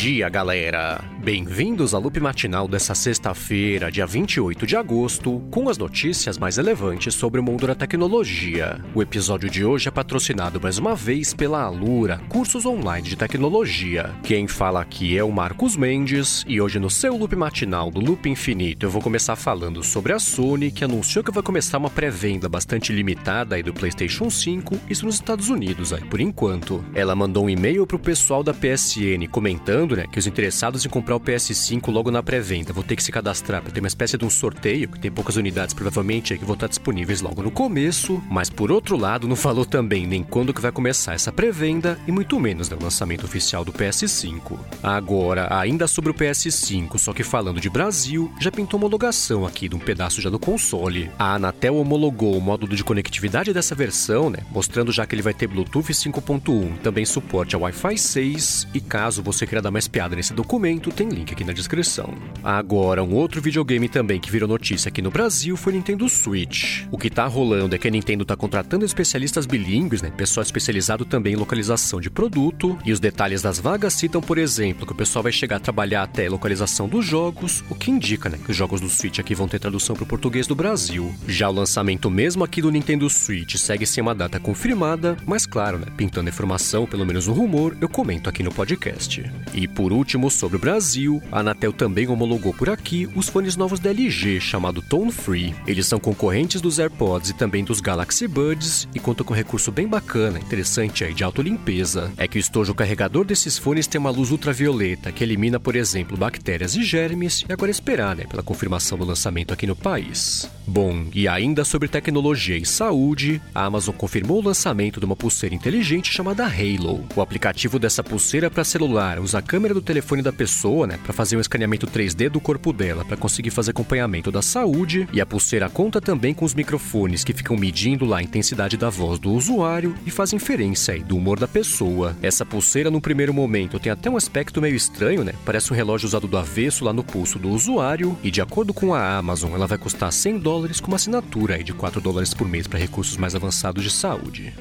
dia, galera! Bem-vindos ao Loop Matinal dessa sexta-feira, dia 28 de agosto, com as notícias mais relevantes sobre o mundo da tecnologia. O episódio de hoje é patrocinado mais uma vez pela Alura, cursos online de tecnologia. Quem fala aqui é o Marcos Mendes, e hoje no seu Loop Matinal do Loop Infinito eu vou começar falando sobre a Sony, que anunciou que vai começar uma pré-venda bastante limitada aí do PlayStation 5, isso nos Estados Unidos aí, por enquanto. Ela mandou um e-mail pro pessoal da PSN comentando, que os interessados em comprar o PS5 logo na pré-venda vão ter que se cadastrar para ter uma espécie de um sorteio, que tem poucas unidades provavelmente que vão estar disponíveis logo no começo, mas por outro lado não falou também nem quando que vai começar essa pré-venda e muito menos o lançamento oficial do PS5. Agora, ainda sobre o PS5, só que falando de Brasil, já pintou homologação aqui de um pedaço já do console. A Anatel homologou o módulo de conectividade dessa versão, mostrando já que ele vai ter Bluetooth 5.1, também suporte a Wi-Fi 6, e caso você queira dar mais piada nesse documento, tem link aqui na descrição. Agora, um outro videogame também que virou notícia aqui no Brasil foi o Nintendo Switch. O que tá rolando é que a Nintendo tá contratando especialistas bilíngues, pessoal especializado também em localização de produto, e os detalhes das vagas citam, por exemplo, que o pessoal vai chegar a trabalhar até a localização dos jogos, o que indica, que os jogos do Switch aqui vão ter tradução para o português do Brasil. Já o lançamento mesmo aqui do Nintendo Switch segue sem uma data confirmada, mas claro, pintando informação, pelo menos um rumor, eu comento aqui no podcast. E por último, sobre o Brasil, a Anatel também homologou por aqui os fones novos da LG, chamado Tone Free. Eles são concorrentes dos AirPods e também dos Galaxy Buds e contam com um recurso bem bacana, interessante aí de autolimpeza. É que o estojo carregador desses fones tem uma luz ultravioleta que elimina, por exemplo, bactérias e germes, e agora esperar, pela confirmação do lançamento aqui no país. Bom, e ainda sobre tecnologia e saúde, a Amazon confirmou o lançamento de uma pulseira inteligente chamada Halo. O aplicativo dessa pulseira para celular usa a câmera do telefone da pessoa, para fazer um escaneamento 3D do corpo dela para conseguir fazer acompanhamento da saúde, e a pulseira conta também com os microfones que ficam medindo lá a intensidade da voz do usuário e faz inferência aí do humor da pessoa. Essa pulseira no primeiro momento tem até um aspecto meio estranho, parece um relógio usado do avesso lá no pulso do usuário, e de acordo com a Amazon ela vai custar $100 com uma assinatura aí de $4 por mês para recursos mais avançados de saúde.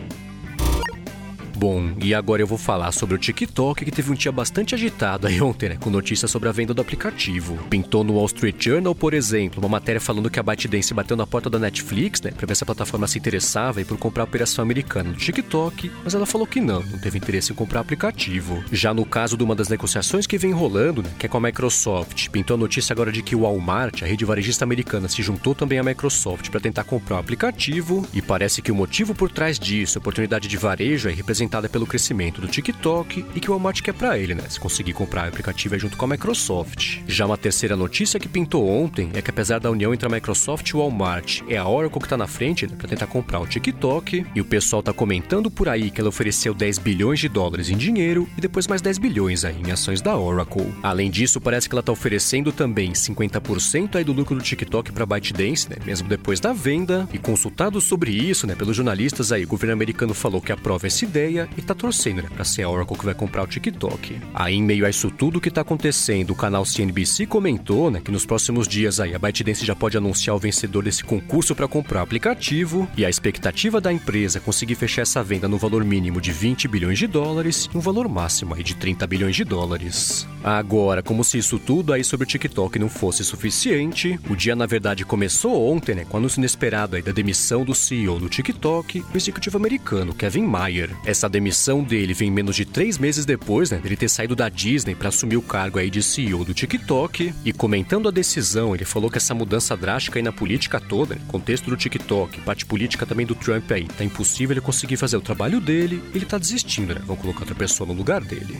Bom, e agora eu vou falar sobre o TikTok, que teve um dia bastante agitado aí ontem, com notícias sobre a venda do aplicativo. Pintou no Wall Street Journal, por exemplo, uma matéria falando que a ByteDance bateu na porta da Netflix, pra ver se a plataforma se interessava por comprar a operação americana do TikTok, mas ela falou que não teve interesse em comprar o aplicativo. Já no caso de uma das negociações que vem rolando, que é com a Microsoft, pintou a notícia agora de que o Walmart, a rede varejista americana, se juntou também à Microsoft para tentar comprar o aplicativo, e parece que o motivo por trás disso, a oportunidade de varejo, é representada pelo crescimento do TikTok e que o Walmart quer pra ele, se conseguir comprar o aplicativo junto com a Microsoft. Já uma terceira notícia que pintou ontem é que apesar da união entre a Microsoft e o Walmart, é a Oracle que tá na frente, pra tentar comprar o TikTok, e o pessoal tá comentando por aí que ela ofereceu $10 bilhões em dinheiro e depois mais 10 bilhões aí em ações da Oracle. Além disso, parece que ela tá oferecendo também 50% aí do lucro do TikTok pra ByteDance, mesmo depois da venda, e consultado sobre isso, pelos jornalistas aí, o governo americano falou que aprova essa ideia e tá torcendo, pra ser a Oracle que vai comprar o TikTok. Aí, em meio a isso tudo que tá acontecendo, o canal CNBC comentou, que nos próximos dias aí a ByteDance já pode anunciar o vencedor desse concurso para comprar o aplicativo, e a expectativa da empresa é conseguir fechar essa venda no valor mínimo de $20 bilhões e um valor máximo aí de $30 bilhões. Agora, como se isso tudo aí sobre o TikTok não fosse suficiente, o dia na verdade começou ontem, com o anúncio inesperado aí da demissão do CEO do TikTok, o executivo americano Kevin Mayer. Essa demissão dele vem menos de 3 meses depois, dele ter saído da Disney para assumir o cargo aí de CEO do TikTok, e comentando a decisão, ele falou que essa mudança drástica aí na política toda, contexto do TikTok, parte política também do Trump aí, tá impossível ele conseguir fazer o trabalho dele, ele tá desistindo, vão colocar outra pessoa no lugar dele.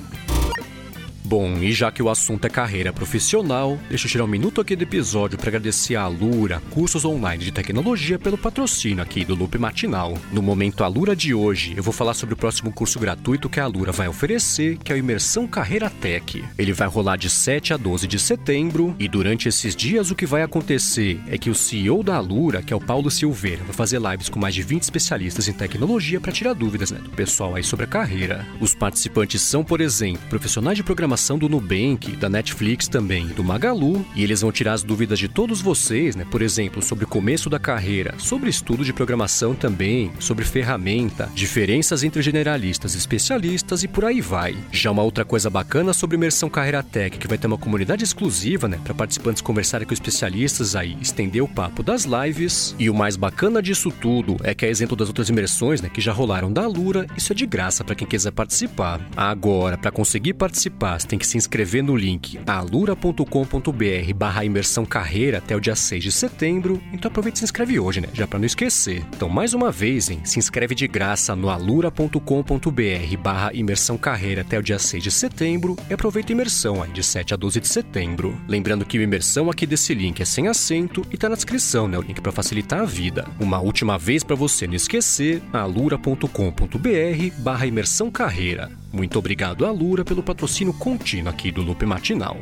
Bom, e já que o assunto é carreira profissional, deixa eu tirar um minuto aqui do episódio para agradecer a Alura, cursos online de tecnologia, pelo patrocínio aqui do Loop Matinal. No Momento Alura de hoje, eu vou falar sobre o próximo curso gratuito que a Alura vai oferecer, que é o Imersão Carreira Tech. Ele vai rolar de 7 a 12 de setembro, e durante esses dias o que vai acontecer é que o CEO da Alura, que é o Paulo Silveira, vai fazer lives com mais de 20 especialistas em tecnologia para tirar dúvidas do pessoal aí sobre a carreira. Os participantes são, por exemplo, profissionais de programação programação do Nubank, da Netflix também, do Magalu, e eles vão tirar as dúvidas de todos vocês, né? Por exemplo, sobre o começo da carreira, sobre estudo de programação também, sobre ferramenta, diferenças entre generalistas e especialistas e por aí vai. Já uma outra coisa bacana sobre Imersão Carreira Tech, que vai ter uma comunidade exclusiva, né, para participantes conversarem com especialistas aí, estender o papo das lives. E o mais bacana disso tudo é que, a exemplo das outras imersões, né, que já rolaram da Alura, isso é de graça para quem quiser participar. Agora, para conseguir participar, você tem que se inscrever no link alura.com.br/imersão carreira até o dia 6 de setembro. Então aproveita e se inscreve hoje, né, já para não esquecer. Então, mais uma vez, hein, se inscreve de graça no alura.com.br/imersão carreira até o dia 6 de setembro e aproveita a imersão aí de 7 a 12 de setembro. Lembrando que a imersão aqui desse link é sem acento e tá na descrição, né, o link para facilitar a vida. Uma última vez para você não esquecer, alura.com.br/imersão carreira. Muito obrigado, Alura, pelo patrocínio contínuo aqui do Loop Matinal.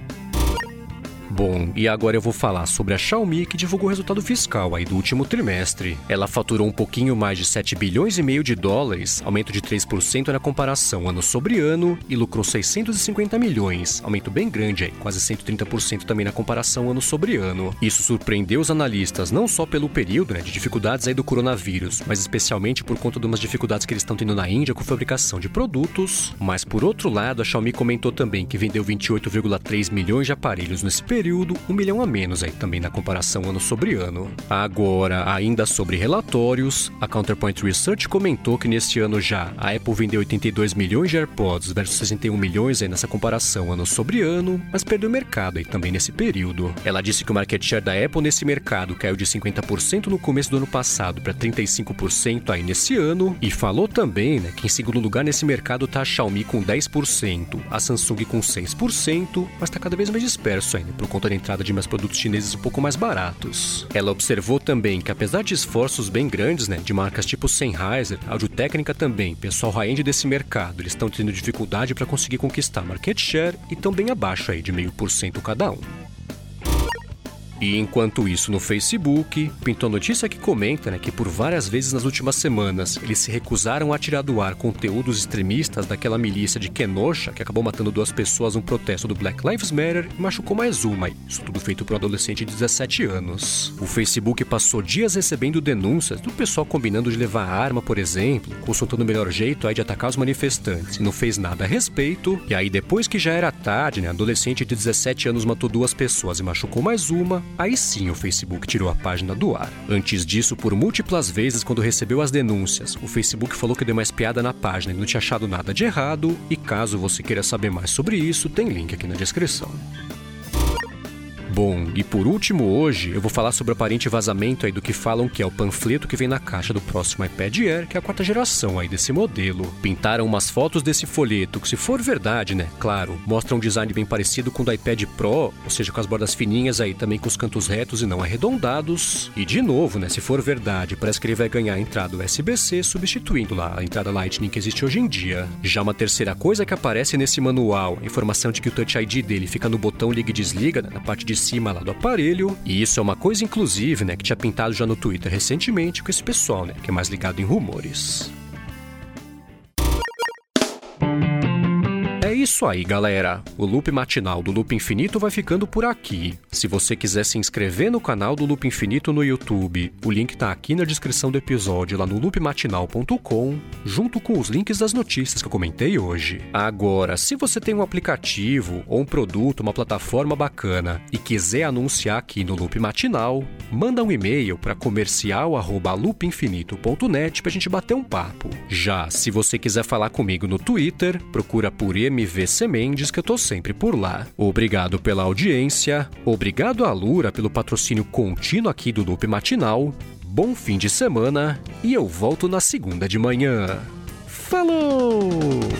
Bom, e agora eu vou falar sobre a Xiaomi, que divulgou o resultado fiscal aí do último trimestre. Ela faturou um pouquinho mais de 7 bilhões e meio de dólares, aumento de 3% na comparação ano sobre ano, e lucrou 650 milhões, aumento bem grande aí, quase 130% também na comparação ano sobre ano. Isso surpreendeu os analistas não só pelo período, né, de dificuldades aí do coronavírus, mas especialmente por conta de umas dificuldades que eles estão tendo na Índia com fabricação de produtos. Mas por outro lado, a Xiaomi comentou também que vendeu 28,3 milhões de aparelhos nesse período, 1 milhão a menos aí também na comparação ano sobre ano. Agora, ainda sobre relatórios, a Counterpoint Research comentou que neste ano já a Apple vendeu 82 milhões de AirPods versus 61 milhões aí nessa comparação ano sobre ano, mas perdeu mercado aí também nesse período. Ela disse que o market share da Apple nesse mercado caiu de 50% no começo do ano passado para 35% aí nesse ano, e falou também, né, que em segundo lugar nesse mercado tá a Xiaomi com 10%, a Samsung com 6%, mas tá cada vez mais disperso ainda, por conta da entrada de mais produtos chineses um pouco mais baratos. Ela observou também que, apesar de esforços bem grandes, né, de marcas tipo Sennheiser, Audio-Técnica também, pessoal high-end desse mercado, eles estão tendo dificuldade para conseguir conquistar market share e estão bem abaixo aí de 0,5% cada um. E enquanto isso, no Facebook, pintou a notícia que comenta, né, que por várias vezes nas últimas semanas eles se recusaram a tirar do ar conteúdos extremistas daquela milícia de Kenosha que acabou matando 2 pessoas num protesto do Black Lives Matter e machucou mais uma. Isso tudo feito por um adolescente de 17 anos. O Facebook passou dias recebendo denúncias do pessoal combinando de levar arma, por exemplo, consultando o melhor jeito aí de atacar os manifestantes, e não fez nada a respeito. E aí, depois que já era tarde, né, adolescente de 17 anos matou 2 pessoas e machucou mais uma, aí sim o Facebook tirou a página do ar. Antes disso, por múltiplas vezes, quando recebeu as denúncias, o Facebook falou que deu uma espiada na página e não tinha achado nada de errado, e caso você queira saber mais sobre isso, tem link aqui na descrição. Bom, e por último hoje, eu vou falar sobre o aparente vazamento aí do que falam que é o panfleto que vem na caixa do próximo iPad Air, que é a 4ª geração aí desse modelo. Pintaram umas fotos desse folheto, que se for verdade, né, claro, mostra um design bem parecido com o do iPad Pro, ou seja, com as bordas fininhas aí também com os cantos retos e não arredondados. E de novo, né, se for verdade, parece que ele vai ganhar a entrada USB-C, substituindo lá a entrada Lightning que existe hoje em dia. Já uma terceira coisa que aparece nesse manual, a informação de que o Touch ID dele fica no botão liga e desliga, né, na parte de cima lá do aparelho, e isso é uma coisa inclusive, né, que tinha pintado já no Twitter recentemente com esse pessoal, né, que é mais ligado em rumores. É isso aí, galera. O Loop Matinal do Loop Infinito vai ficando por aqui. Se você quiser se inscrever no canal do Loop Infinito no YouTube, o link tá aqui na descrição do episódio, lá no loopmatinal.com, junto com os links das notícias que eu comentei hoje. Agora, se você tem um aplicativo ou um produto, uma plataforma bacana e quiser anunciar aqui no Loop Matinal, manda um e-mail para comercial@loopinfinito.net pra gente bater um papo. Já se você quiser falar comigo no Twitter, procura por MVC Mendes, que eu tô sempre por lá. Obrigado pela audiência, obrigado a Alura pelo patrocínio contínuo aqui do Loop Matinal, bom fim de semana e eu volto na segunda de manhã. Falou!